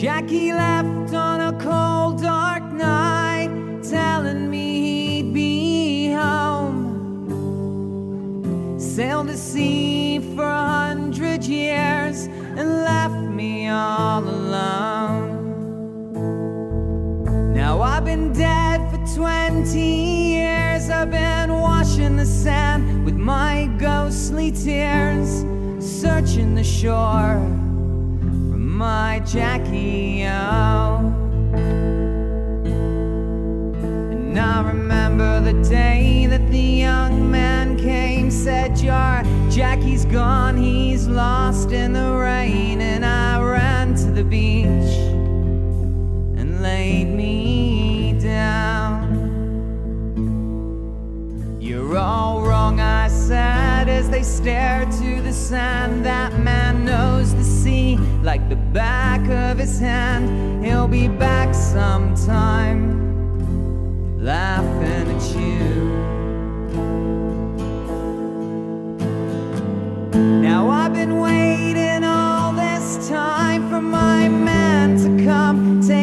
Jackie left on a cold, dark night, telling me he'd be home. Sailed the sea for 100 years and left me all alone. Now I've been dead for 20 years. I've been washing the sand with my ghostly tears, searching the shore for my Jackie, oh. And I remember the day that the young man came, said, your Jackie's gone, he's lost in the rain. And I ran to the beach and laid me down. You're all wrong, I said, as they stared to the sand. That man knows the sea like the back of his hand. He'll be back sometime, laughing at you. Now I've been waiting all this time for my man to come, take